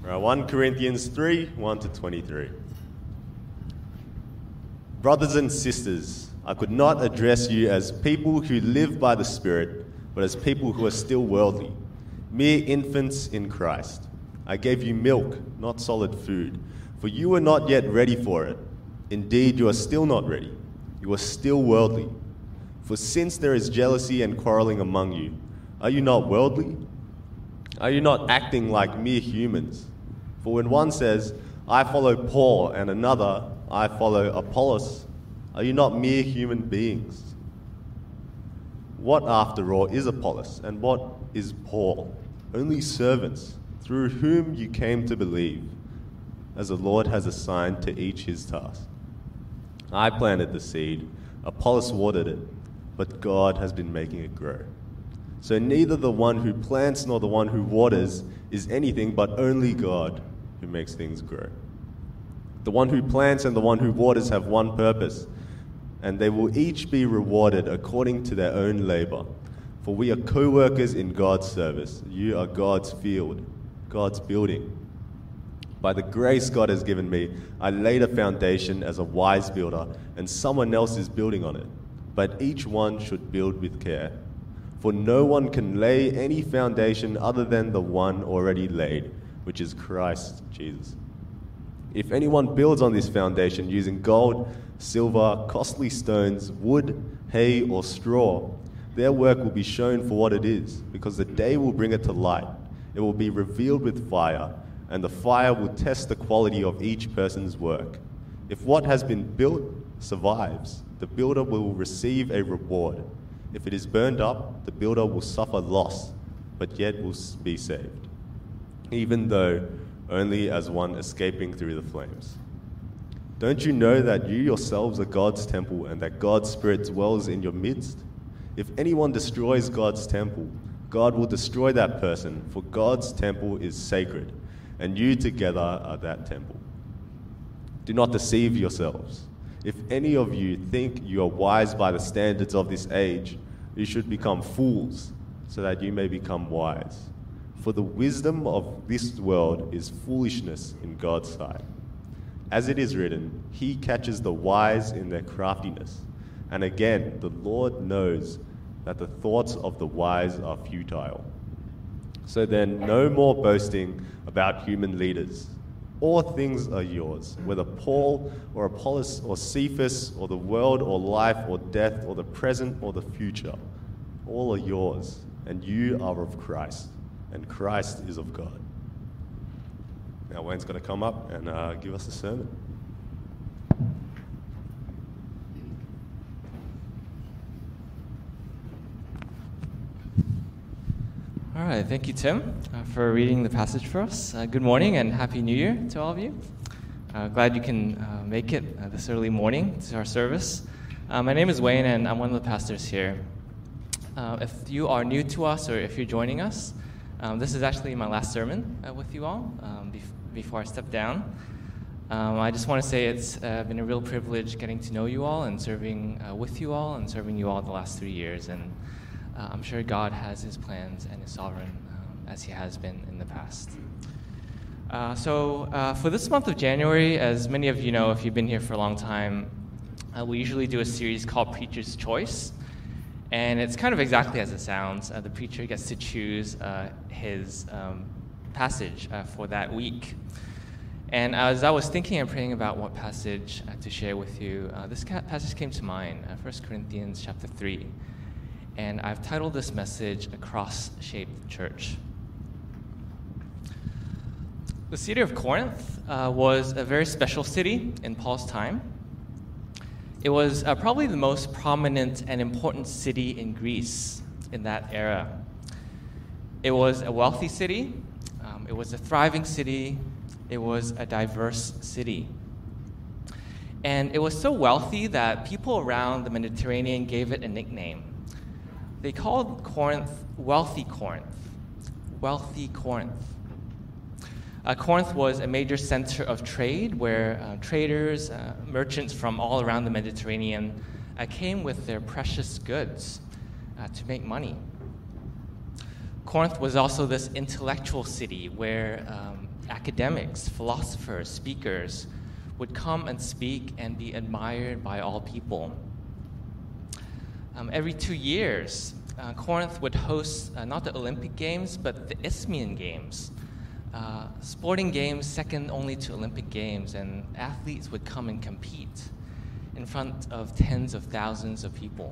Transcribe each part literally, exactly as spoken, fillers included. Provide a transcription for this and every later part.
Right, First Corinthians three, one to twenty-three. Brothers and sisters, I could not address you as people who live by the Spirit, but as people who are still worldly, mere infants in Christ. I gave you milk, not solid food, for you were not yet ready for it. Indeed, you are still not ready. You are still worldly. For since there is jealousy and quarreling among you, are you not worldly? Are you not acting like mere humans? For when one says, I follow Paul, and another, I follow Apollos, are you not mere human beings? What, after all, is Apollos, and what is Paul? Only servants, through whom you came to believe, as the Lord has assigned to each his task. I planted the seed, Apollos watered it, but God has been making it grow. So neither the one who plants nor the one who waters is anything, but only God who makes things grow. The one who plants and the one who waters have one purpose, and they will each be rewarded according to their own labor. For we are co-workers in God's service. You are God's field, God's building. By the grace God has given me, I laid a foundation as a wise builder, and someone else is building on it. But each one should build with care. For no one can lay any foundation other than the one already laid, which is Christ Jesus. If anyone builds on this foundation using gold, silver, costly stones, wood, hay, or straw, their work will be shown for what it is, because the day will bring it to light. It will be revealed with fire, and the fire will test the quality of each person's work. If what has been built survives, the builder will receive a reward. If it is burned up, the builder will suffer loss, but yet will be saved, even though only as one escaping through the flames. Don't you know that you yourselves are God's temple and that God's Spirit dwells in your midst? If anyone destroys God's temple, God will destroy that person, for God's temple is sacred, and you together are that temple. Do not deceive yourselves. If any of you think you are wise by the standards of this age, you should become fools, so that you may become wise. For the wisdom of this world is foolishness in God's sight. As it is written, he catches the wise in their craftiness. And again, the Lord knows that the thoughts of the wise are futile. So then, no more boasting about human leaders. All things are yours, whether Paul or Apollos or Cephas or the world or life or death or the present or the future. All are yours, and you are of Christ, and Christ is of God. Now Wayne's going to come up and uh, give us a sermon. All right, thank you, Tim, uh, for reading the passage for us. Uh, good morning and Happy New Year to all of you. Uh, glad you can uh, make it uh, this early morning to our service. Uh, my name is Wayne, and I'm one of the pastors here. Uh, if you are new to us or if you're joining us, um, this is actually my last sermon uh, with you all um, bef- before I step down. Um, I just want to say it's uh, been a real privilege getting to know you all and serving uh, with you all and serving you all the last three years. And Uh, I'm sure God has his plans and is sovereign um, as he has been in the past. Uh, so uh, for this month of January, as many of you know, if you've been here for a long time, uh, we usually do a series called Preacher's Choice. And it's kind of exactly as it sounds. Uh, the preacher gets to choose uh, his um, passage uh, for that week. And as I was thinking and praying about what passage uh, to share with you, uh, this passage came to mind, uh, First Corinthians chapter three. And I've titled this message, A Cross-Shaped Church. The city of Corinth uh, was a very special city in Paul's time. It was uh, probably the most prominent and important city in Greece in that era. It was a wealthy city. Um, it was a thriving city. It was a diverse city. And it was so wealthy that people around the Mediterranean gave it a nickname. They called Corinth Wealthy Corinth. Wealthy Corinth. Uh, Corinth was a major center of trade where uh, traders, uh, merchants from all around the Mediterranean uh, came with their precious goods uh, to make money. Corinth was also this intellectual city where um, academics, philosophers, speakers would come and speak and be admired by all people. Um, every two years, uh, Corinth would host uh, not the Olympic Games, but the Isthmian Games, uh, sporting games second only to Olympic Games, and athletes would come and compete in front of tens of thousands of people.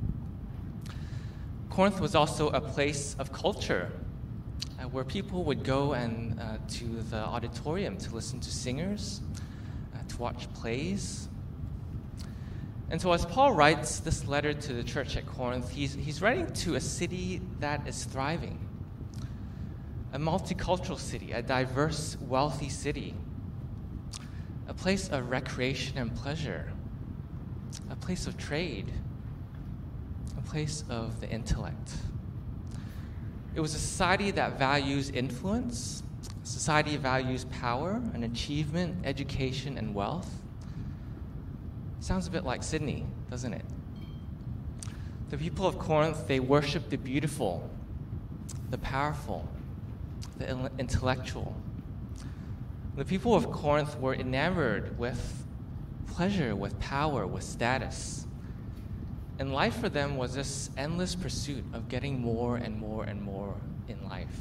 Corinth was also a place of culture, uh, where people would go and uh, to the auditorium to listen to singers, uh, to watch plays. And so as Paul writes this letter to the church at Corinth, he's, he's writing to a city that is thriving, a multicultural city, a diverse, wealthy city, a place of recreation and pleasure, a place of trade, a place of the intellect. It was a society that values influence, a society that values power and achievement, education, and wealth. Sounds a bit like Sydney, doesn't it? The people of Corinth, they worship the beautiful, the powerful, the intellectual. The people of Corinth were enamored with pleasure, with power, with status. And life for them was this endless pursuit of getting more and more and more in life.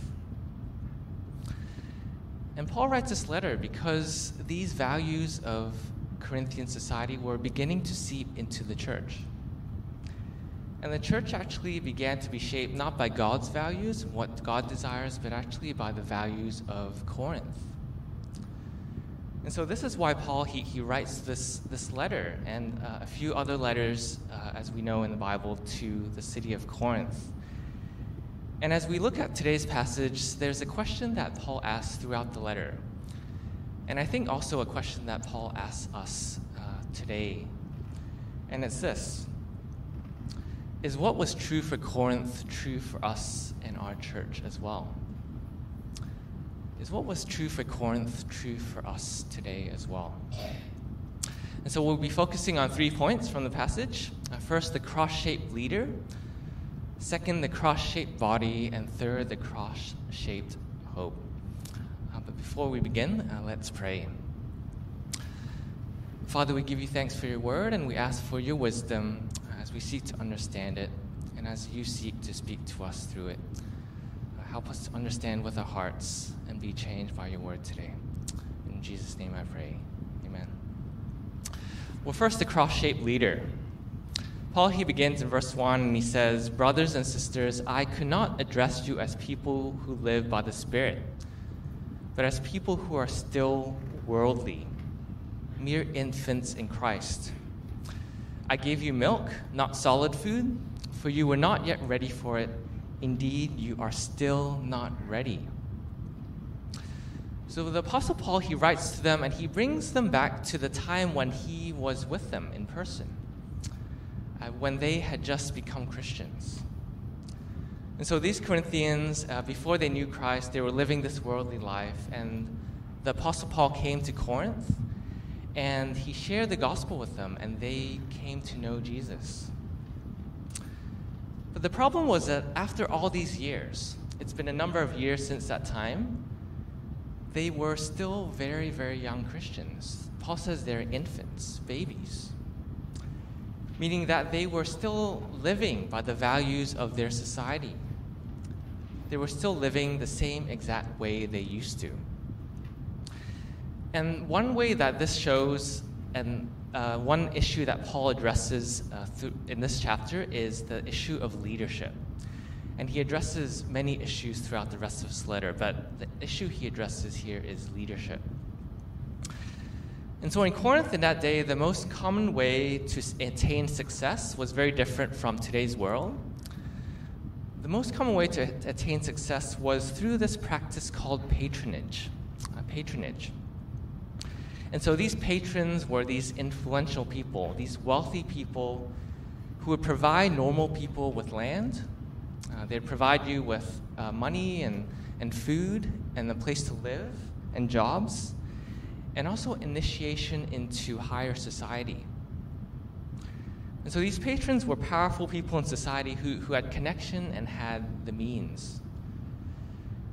And Paul writes this letter because these values of Corinthian society were beginning to seep into the church. And the church actually began to be shaped not by God's values, what God desires, but actually by the values of Corinth. And so this is why Paul, he, he writes this, this letter and uh, a few other letters, uh, as we know in the Bible, to the city of Corinth. And as we look at today's passage, there's a question that Paul asks throughout the letter. And I think also a question that Paul asks us uh, today. And it's this: is what was true for Corinth true for us in our church as well? Is what was true for Corinth true for us today as well? And so we'll be focusing on three points from the passage. Uh, first, the cross-shaped leader. Second, the cross-shaped body. And third, the cross-shaped hope. Uh, but before we begin, uh, let's pray. Father, we give you thanks for your word, and we ask for your wisdom as we seek to understand it, and as you seek to speak to us through it. Uh, help us to understand with our hearts and be changed by your word today. In Jesus' name I pray. Amen. Well, first, the cross-shaped leader. Paul, he begins in verse one, and he says, "Brothers and sisters, I could not address you as people who live by the Spirit, but as people who are still worldly, mere infants in Christ. I gave you milk, not solid food, for you were not yet ready for it. Indeed, you are still not ready." So the Apostle Paul, he writes to them, and he brings them back to the time when he was with them in person, uh, when they had just become Christians. And so these Corinthians, uh, before they knew Christ, they were living this worldly life, and the Apostle Paul came to Corinth, and he shared the gospel with them, and they came to know Jesus. But the problem was that after all these years, it's been a number of years since that time, they were still very, very young Christians. Paul says they're infants, babies, meaning that they were still living by the values of their society. They were still living the same exact way they used to. And one way that this shows, and uh, one issue that Paul addresses uh, through, in this chapter, is the issue of leadership. And he addresses many issues throughout the rest of his letter, but the issue he addresses here is leadership. And so in Corinth in that day, the most common way to attain success was very different from today's world. The most common way to attain success was through this practice called patronage. Uh, patronage. And so these patrons were these influential people, these wealthy people who would provide normal people with land. Uh, they'd provide you with uh, money and, and food and a place to live and jobs, and also initiation into higher society. And so these patrons were powerful people in society who, who had connection and had the means.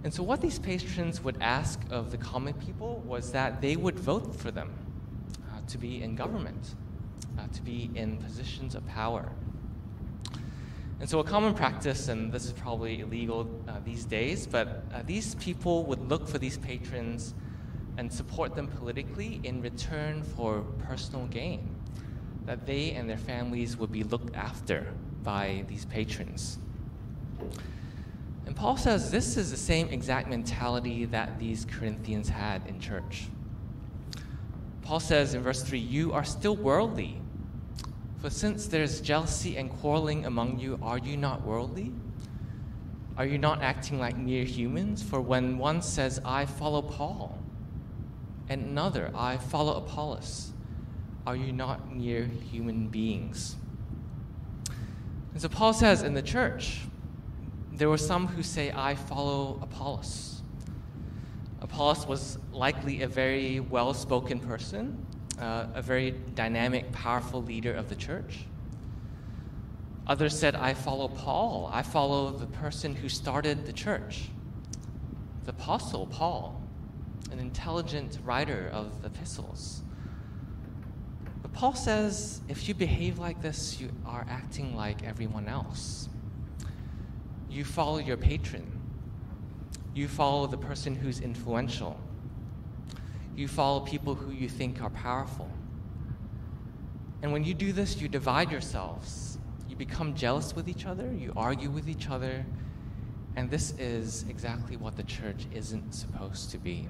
And so what these patrons would ask of the common people was that they would vote for them uh, to be in government, uh, to be in positions of power. And so a common practice, and this is probably illegal uh, these days, but uh, these people would look for these patrons and support them politically in return for personal gain, that they and their families would be looked after by these patrons. And Paul says this is the same exact mentality that these Corinthians had in church. Paul says in verse three, "You are still worldly. For since there's jealousy and quarreling among you, are you not worldly? Are you not acting like mere humans? For when one says, 'I follow Paul,' and another, 'I follow Apollos,' are you not mere human beings?" And so Paul says in the church, there were some who say, "I follow Apollos." Apollos was likely a very well-spoken person, uh, a very dynamic, powerful leader of the church. Others said, "I follow Paul. I follow the person who started the church, the Apostle Paul, an intelligent writer of the epistles." But Paul says, if you behave like this, you are acting like everyone else. You follow your patron. You follow the person who's influential. You follow people who you think are powerful. And when you do this, you divide yourselves. You become jealous with each other. You argue with each other. And this is exactly what the church isn't supposed to be.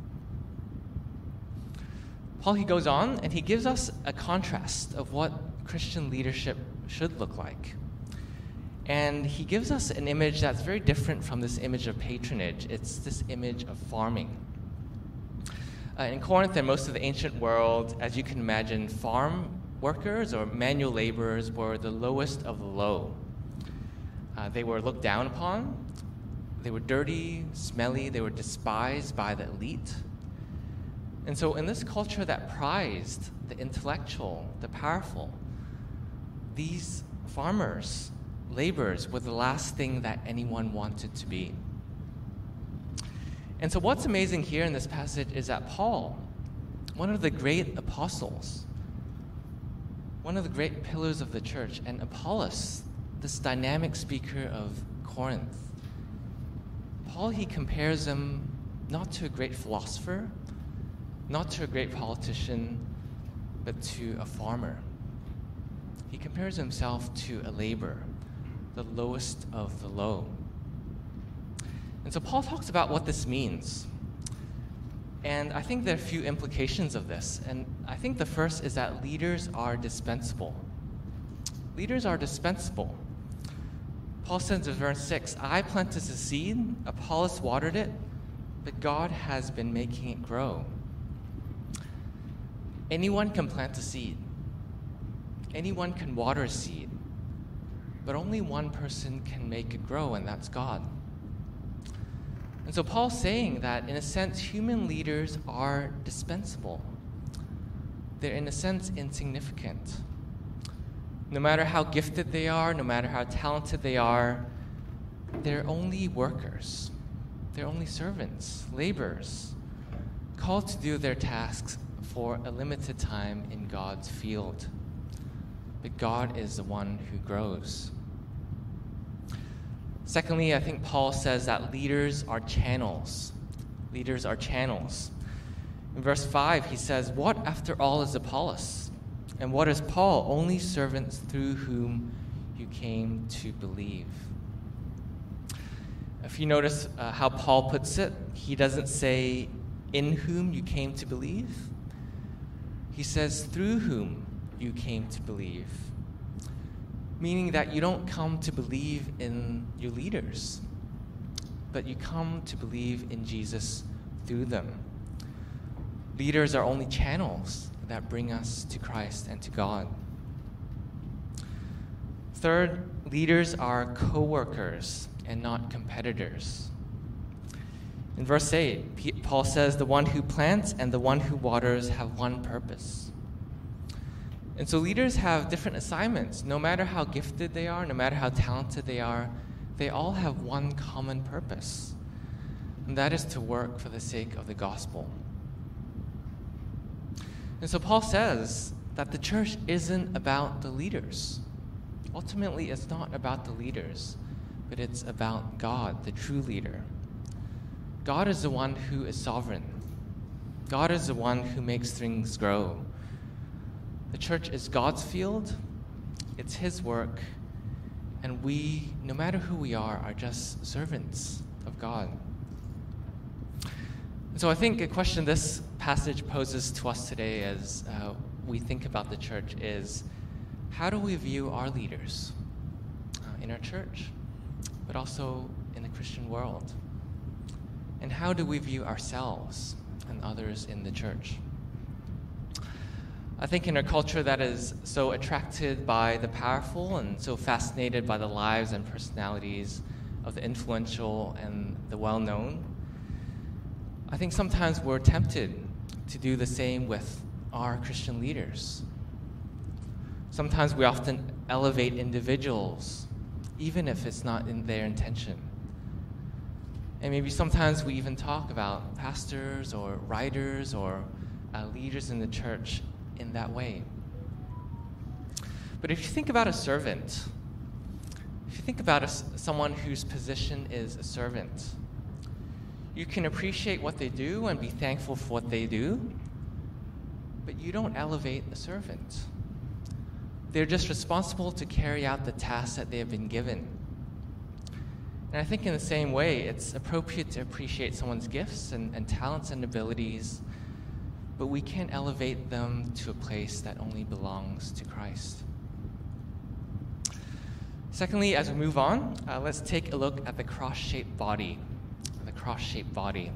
Paul, he goes on and he gives us a contrast of what Christian leadership should look like. And he gives us an image that's very different from this image of patronage. It's this image of farming. Uh, in Corinth and most of the ancient world, as you can imagine, farm workers or manual laborers were the lowest of the low. Uh, they were looked down upon. They were dirty, smelly. They were despised by the elite. And so in this culture that prized the intellectual, the powerful, these farmers, laborers, were the last thing that anyone wanted to be. And so what's amazing here in this passage is that Paul, one of the great apostles, one of the great pillars of the church, and Apollos, this dynamic speaker of Corinth, Paul, he compares him not to a great philosopher, not to a great politician, but to a farmer. He compares himself to a laborer, the lowest of the low. And so Paul talks about what this means. And I think there are a few implications of this. And I think the first is that leaders are dispensable. Leaders are dispensable. Paul says in verse six, "I planted the seed, Apollos watered it, but God has been making it grow." Anyone can plant a seed. Anyone can water a seed. But only one person can make it grow, and that's God. And so Paul's saying that, in a sense, human leaders are dispensable. They're, in a sense, insignificant. No matter how gifted they are, no matter how talented they are, they're only workers. They're only servants, laborers, called to do their tasks for a limited time in God's field. But God is the one who grows. Secondly, I think Paul says that leaders are channels. Leaders are channels. In verse five, he says, "What, after all, is Apollos? And what is Paul? Only servants through whom you came to believe." If you notice uh, how Paul puts it, he doesn't say, "in whom you came to believe." He says, "through whom you came to believe." Meaning that you don't come to believe in your leaders, but you come to believe in Jesus through them. Leaders are only channels that bring us to Christ and to God. Third, leaders are co-workers and not competitors. In verse eight, Paul says, "The one who plants and the one who waters have one purpose." And so leaders have different assignments. No matter how gifted they are, no matter how talented they are, they all have one common purpose. and that is to work for the sake of the gospel. And so Paul says that the church isn't about the leaders. Ultimately, it's not about the leaders, but it's about God, the true leader. God is the one who is sovereign. God is the one who makes things grow. The church is God's field, it's His work, and we, no matter who we are, are just servants of God. And so I think a question this passage poses to us today as uh, we think about the church is, how do we view our leaders uh, in our church, but also in the Christian world? And how do we view ourselves and others in the church? I think in a culture that is so attracted by the powerful and so fascinated by the lives and personalities of the influential and the well-known, I think sometimes we're tempted to do the same with our Christian leaders. Sometimes we often elevate individuals, even if it's not in their intention. And maybe sometimes we even talk about pastors or writers or uh, leaders in the church in that way. But if you think about a servant, if you think about a, someone whose position is a servant, you can appreciate what they do and be thankful for what they do, but you don't elevate a servant. They're just responsible to carry out the tasks that they have been given. And I think in the same way, it's appropriate to appreciate someone's gifts and, and talents and abilities, but we can't elevate them to a place that only belongs to Christ. Secondly, as we move on, uh, let's take a look at the cross-shaped body, the cross-shaped body.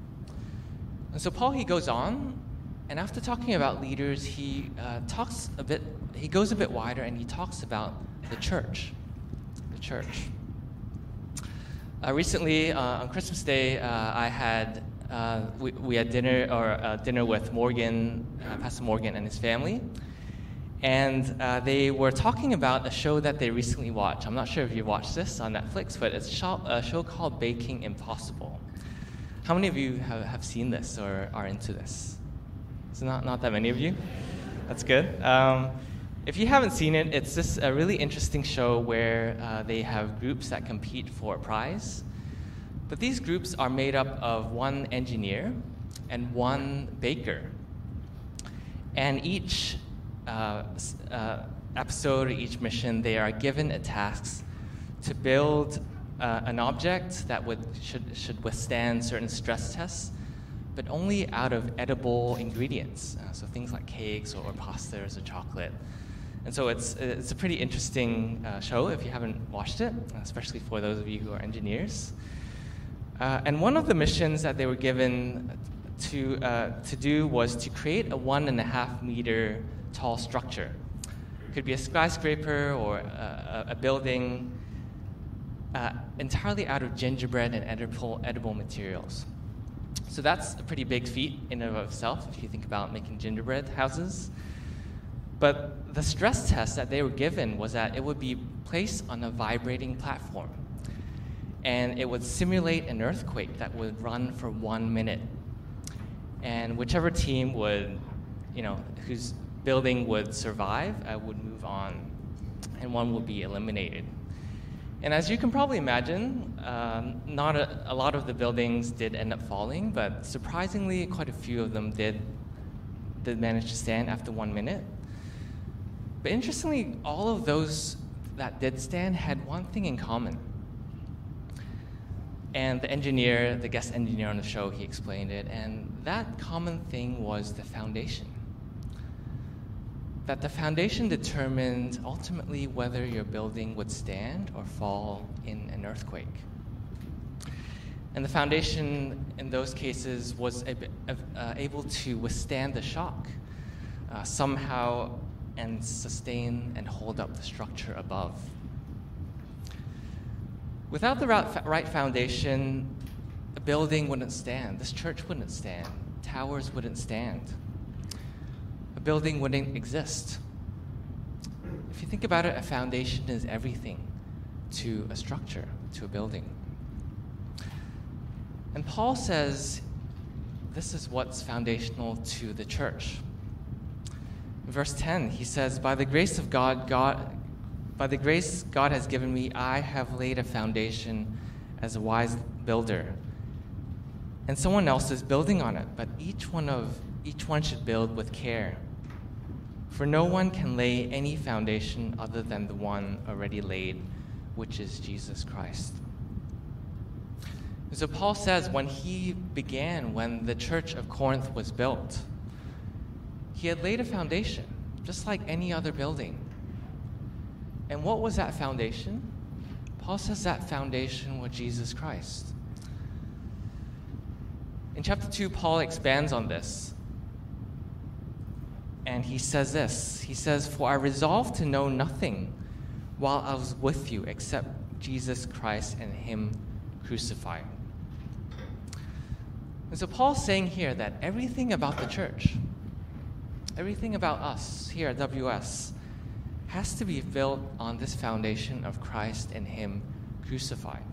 And so Paul, he goes on, and after talking about leaders, he uh, talks a bit, he goes a bit wider, and he talks about the church, the church. Uh, recently, uh, on Christmas Day, uh, I had Uh, we, we had dinner or uh, dinner with Morgan, uh, Pastor Morgan and his family, and uh, they were talking about a show that they recently watched. I'm not sure if you watched this on Netflix, but it's a show, a show called Baking Impossible. How many of you have, have seen this or are into this? It's not not that many of you. That's good. Um, if you haven't seen it, it's just a really interesting show where uh, they have groups that compete for a prize. But these groups are made up of one engineer and one baker. And each uh, uh, episode, each mission, they are given a task to build uh, an object that would should should withstand certain stress tests, but only out of edible ingredients. Uh, so things like cakes or, or pastas or chocolate. And so it's it's a pretty interesting uh, show if you haven't watched it, especially for those of you who are engineers. Uh, and one of the missions that they were given to uh, to do was to create a one and a half meter tall structure. It could be a skyscraper or a, a building uh, entirely out of gingerbread and edible, edible materials. So that's a pretty big feat in and of itself if you think about making gingerbread houses. But the stress test that they were given was that it would be placed on a vibrating platform. And it would simulate an earthquake that would run for one minute. And whichever team would, you know, whose building would survive, uh, would move on, and one would be eliminated. And as you can probably imagine, um, not a, a lot of the buildings did end up falling, but surprisingly, quite a few of them did, did manage to stand after one minute. But interestingly, all of those that did stand had one thing in common. And the engineer, the guest engineer on the show, he explained it, and that common thing was the foundation. That the foundation determined ultimately whether your building would stand or fall in an earthquake. And the foundation in those cases was ab- uh, able to withstand the shock uh, somehow and sustain and hold up the structure above. Without the right foundation, a building wouldn't stand. This church wouldn't stand. Towers wouldn't stand. A building wouldn't exist. If you think about it, a foundation is everything to a structure, to a building. And Paul says this is what's foundational to the church. In verse ten, he says, By the grace of God, God, by the grace God has given me, I have laid a foundation as a wise builder. And someone else is building on it, but each one of each one should build with care. For no one can lay any foundation other than the one already laid, which is Jesus Christ. And so Paul says when he began, when the church of Corinth was built, he had laid a foundation, just like any other building. And what was that foundation? Paul says that foundation was Jesus Christ. In chapter two, Paul expands on this. And he says this. He says, For I resolved to know nothing while I was with you except Jesus Christ and him crucified. And so Paul's saying here that everything about the church, everything about us here at W S, has to be built on this foundation of Christ and him crucified.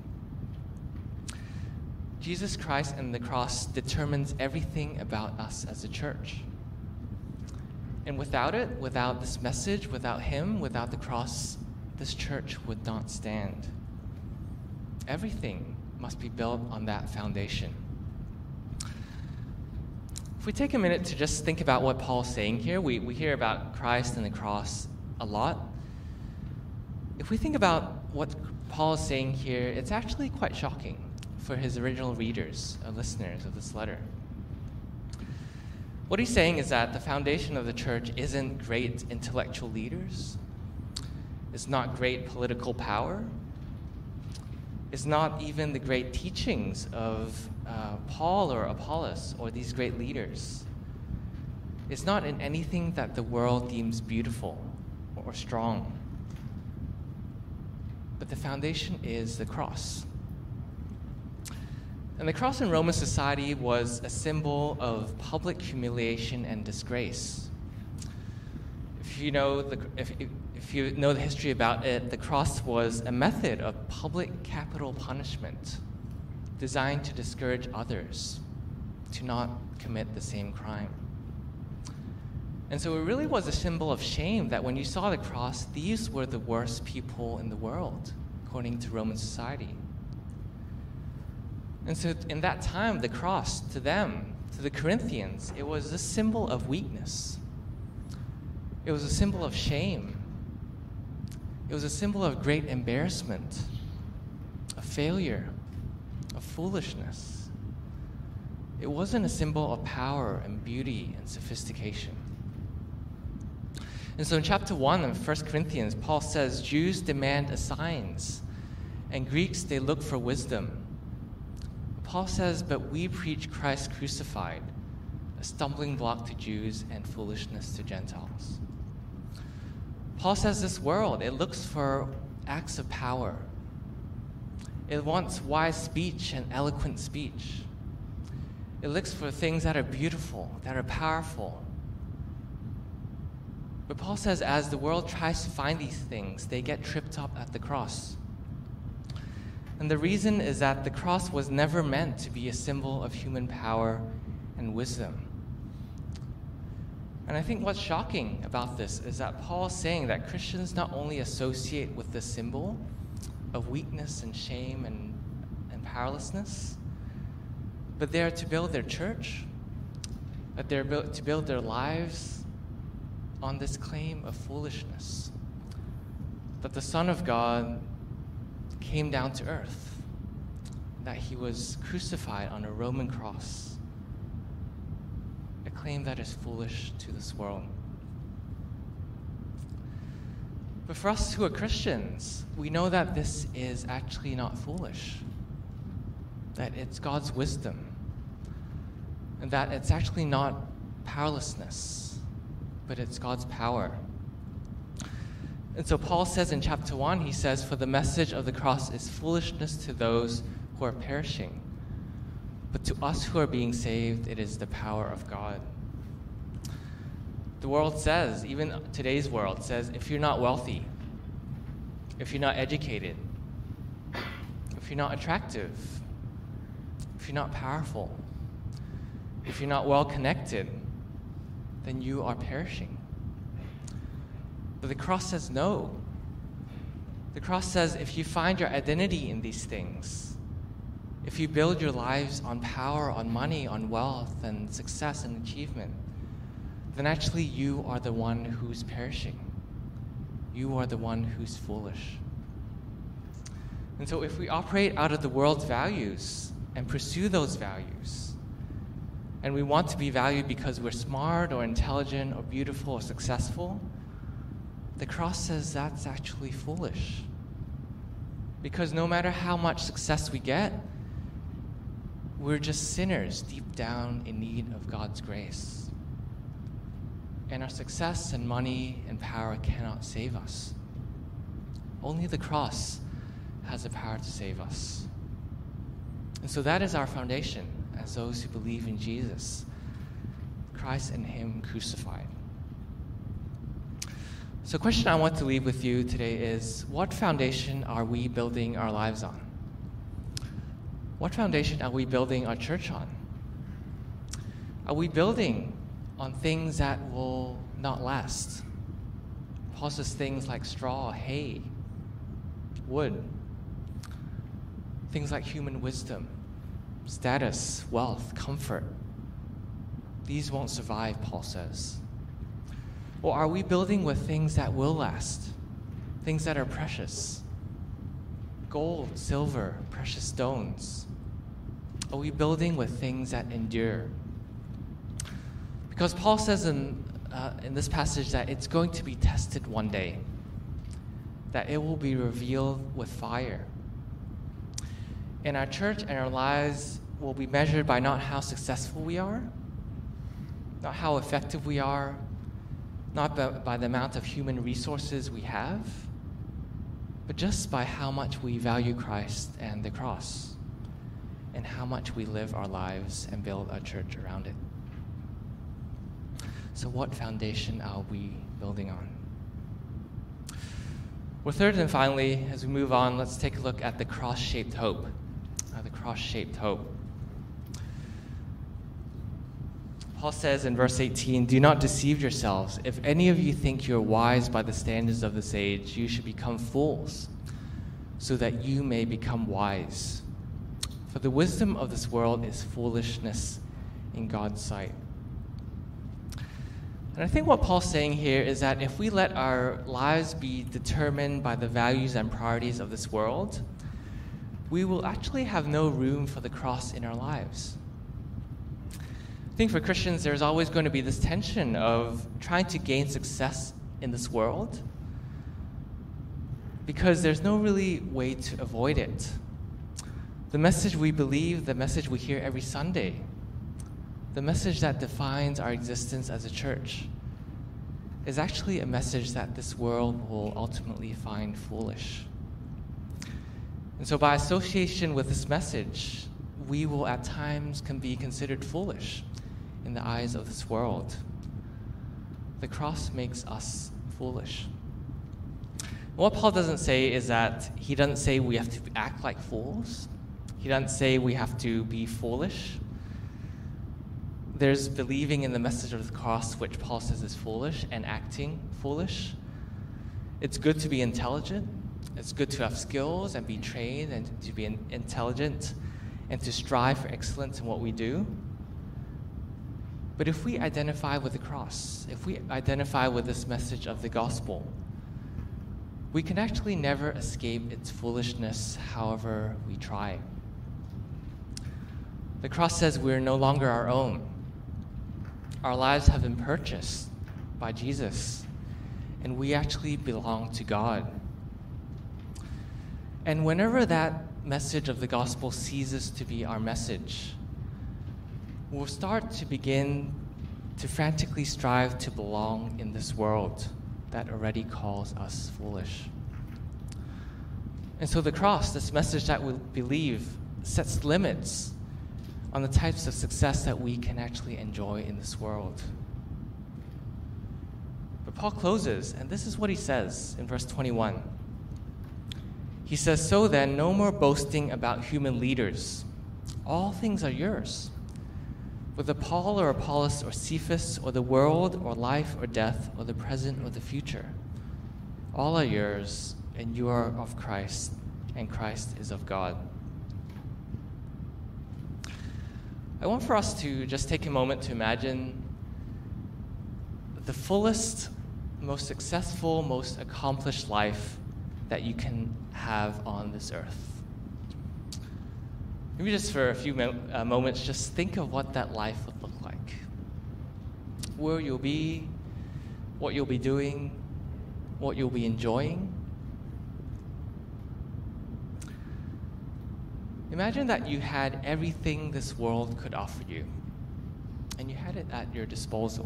Jesus Christ and the cross determines everything about us as a church. And without it, without this message, without him, without the cross, this church would not stand. Everything must be built on that foundation. If we take a minute to just think about what Paul's saying here, we, we hear about Christ and the cross a lot. If we think about what Paul is saying here, it's actually quite shocking for his original readers, or listeners of this letter. What he's saying is that the foundation of the church isn't great intellectual leaders, it's not great political power, it's not even the great teachings of uh, Paul or Apollos or these great leaders. It's not in anything that the world deems beautiful or strong. But the foundation is the cross. And the cross in Roman society was a symbol of public humiliation and disgrace. If you know the, if, if you know the history about it, the cross was a method of public capital punishment designed to discourage others to not commit the same crime. And so it really was a symbol of shame that when you saw the cross, these were the worst people in the world, according to Roman society. And so in that time, the cross, to them, to the Corinthians, it was a symbol of weakness. It was a symbol of shame. It was a symbol of great embarrassment, of failure, of foolishness. It wasn't a symbol of power and beauty and sophistication. And so in chapter one of First Corinthians, Paul says, Jews demand signs, and Greeks, they look for wisdom. Paul says, but we preach Christ crucified, a stumbling block to Jews and foolishness to Gentiles. Paul says this world, it looks for acts of power. It wants wise speech and eloquent speech. It looks for things that are beautiful, that are powerful. But Paul says as the world tries to find these things, they get tripped up at the cross. And the reason is that the cross was never meant to be a symbol of human power and wisdom. And I think what's shocking about this is that Paul is saying that Christians not only associate with the symbol of weakness and shame and, and powerlessness, but they are to build their church, that they're built to build their lives on this claim of foolishness, that the Son of God came down to earth, that he was crucified on a Roman cross, a claim that is foolish to this world. But for us who are Christians, we know that this is actually not foolish, that it's God's wisdom, and that it's actually not powerlessness, but it's God's power. And so Paul says in chapter one, he says, for the message of the cross is foolishness to those who are perishing, but to us who are being saved, it is the power of God. The world says, even today's world says, if you're not wealthy, if you're not educated, if you're not attractive, if you're not powerful, if you're not well connected, then you are perishing. But the cross says no. The cross says if you find your identity in these things, if you build your lives on power, on money, on wealth, and success and achievement, then actually you are the one who's perishing. You are the one who's foolish. And so if we operate out of the world's values and pursue those values, and we want to be valued because we're smart or intelligent or beautiful or successful, the cross says that's actually foolish. Because no matter how much success we get, we're just sinners deep down in need of God's grace. And our success and money and power cannot save us. Only the cross has the power to save us. And so that is our foundation as those who believe in Jesus, Christ and Him crucified. So the question I want to leave with you today is, what foundation are we building our lives on? What foundation are we building our church on? Are we building on things that will not last? Paul says things like straw, hay, wood, things like human wisdom, status, wealth, comfort. These won't survive, Paul says. Or are we building with things that will last, things that are precious? Gold, silver, precious stones. Are we building with things that endure? Because Paul says in, uh, in this passage that it's going to be tested one day, that it will be revealed with fire. And our church and our lives will be measured by not how successful we are, not how effective we are, not by, by the amount of human resources we have, but just by how much we value Christ and the cross, and how much we live our lives and build our church around it. So what foundation are we building on? Well, third and finally, as we move on, let's take a look at the cross-shaped hope. Uh, the cross-shaped hope. Paul says in verse eighteen, "Do not deceive yourselves. If any of you think you're wise by the standards of this age, you should become fools, so that you may become wise. For the wisdom of this world is foolishness in God's sight." And I think what Paul's saying here is that if we let our lives be determined by the values and priorities of this world, we will actually have no room for the cross in our lives. I think for Christians, there's always going to be this tension of trying to gain success in this world because there's no really way to avoid it. The message we believe, the message we hear every Sunday, the message that defines our existence as a church, is actually a message that this world will ultimately find foolish. And so by association with this message, we will at times can be considered foolish in the eyes of this world. The cross makes us foolish. What Paul doesn't say is that he doesn't say we have to act like fools. He doesn't say we have to be foolish. There's believing in the message of the cross, which Paul says is foolish, and acting foolish. It's good to be intelligent. It's good to have skills and be trained and to be intelligent and to strive for excellence in what we do. But if we identify with the cross, if we identify with this message of the gospel, we can actually never escape its foolishness however we try. The cross says we're no longer our own. Our lives have been purchased by Jesus, and we actually belong to God. And whenever that message of the gospel ceases to be our message, we'll start to begin to frantically strive to belong in this world that already calls us foolish. And so the cross, this message that we believe, sets limits on the types of success that we can actually enjoy in this world. But Paul closes, and this is what he says in verse twenty-one. He says, "So then, no more boasting about human leaders. all things are yours. Whether Paul or Apollos or Cephas or the world or life or death or the present or the future, all are yours, and you are of Christ, and Christ is of God. I want for us to just take a moment to imagine the fullest, most successful, most accomplished life that you can have on this earth. Maybe just for a few mo- uh, moments, just think of what that life would look like. Where you'll be, what you'll be doing, what you'll be enjoying. Imagine that you had everything this world could offer you, and you had it at your disposal.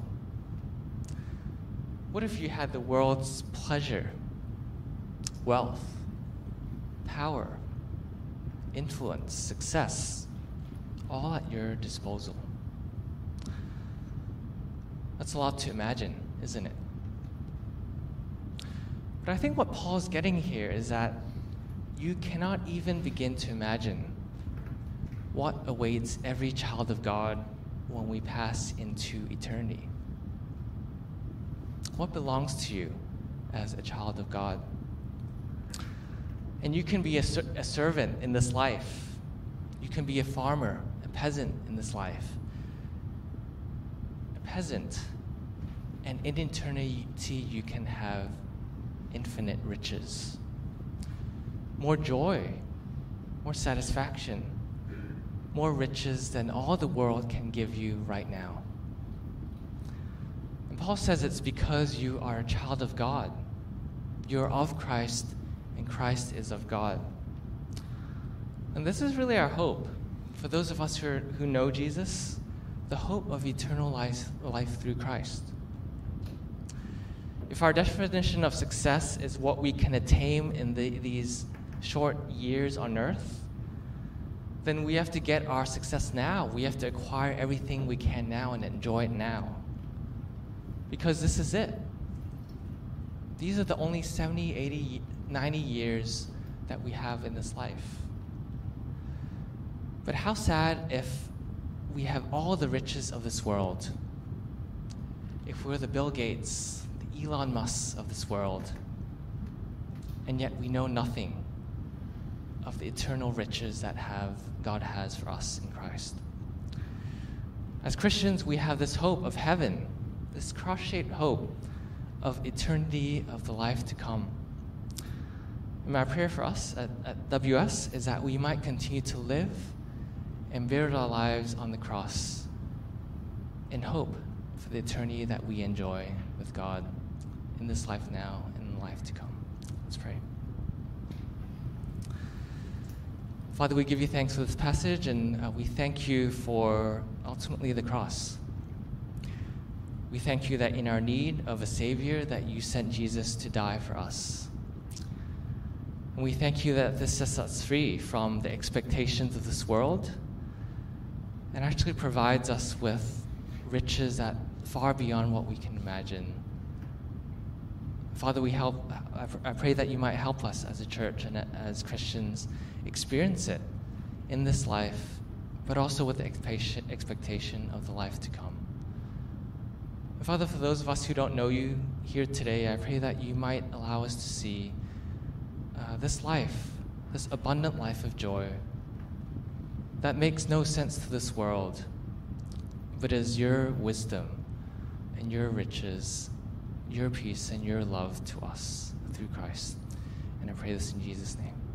What if you had the world's pleasure, wealth, power, influence, success, all at your disposal? That's a lot to imagine, isn't it? But I think what Paul's getting here is that you cannot even begin to imagine what awaits every child of God when we pass into eternity. What belongs to you as a child of God? And you can be a, ser- a servant in this life. You can be a farmer, a peasant in this life. A peasant. And in eternity, you can have infinite riches. More joy, more satisfaction, more riches than all the world can give you right now. And Paul says it's because you are a child of God. You're of Christ, and Christ is of God. And this is really our hope. For those of us who, are, who know Jesus, the hope of eternal life, life through Christ. If our definition of success is what we can attain in the, these short years on earth, then we have to get our success now. We have to acquire everything we can now and enjoy it now. Because this is it. These are the only seventy, eighty, ninety years that we have in this life. But how sad if we have all the riches of this world, if we're the Bill Gates, the Elon Musks of this world, and yet we know nothing of the eternal riches that have God has for us in Christ. As Christians, we have this hope of heaven, this cross-shaped hope of eternity, of the life to come. And my prayer for us at, at W S is that we might continue to live and build our lives on the cross in hope for the eternity that we enjoy with God in this life now and in the life to come. Let's pray. Father, we give you thanks for this passage, and uh, we thank you for ultimately the cross. We thank you that in our need of a Savior, that you sent Jesus to die for us. And we thank you that this sets us free from the expectations of this world and actually provides us with riches that far beyond what we can imagine. Father, we help. I pray that you might help us as a church and as Christians experience it in this life, but also with the expectation of the life to come. And Father, for those of us who don't know you here today, I pray that you might allow us to see uh, this life, this abundant life of joy that makes no sense to this world, but is your wisdom and your riches, your peace and your love to us through Christ. And I pray this in Jesus' name.